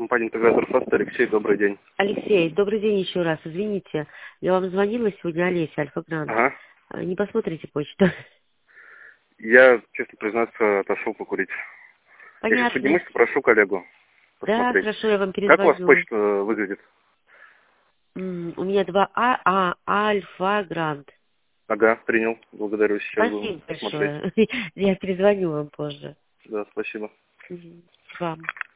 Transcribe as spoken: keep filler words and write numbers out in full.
Компания «Интегратор Фаст». Алексей, добрый день. Алексей, добрый день еще раз. Извините, я вам звонила сегодня, Олеся, Альфа-Грант. Ага. Не посмотрите почту? Я, честно признаться, отошел покурить. Я сейчас Понятно. поднимусь, попрошу коллегу Да, посмотреть. хорошо, я вам Как у вас перезвоню. почта выглядит? М, У меня два А, А, Альфа-Грант. Ага, принял. Благодарю, сейчас буду Спасибо смотреть. большое. Я перезвоню вам позже. Да, спасибо. Мгм. Вам.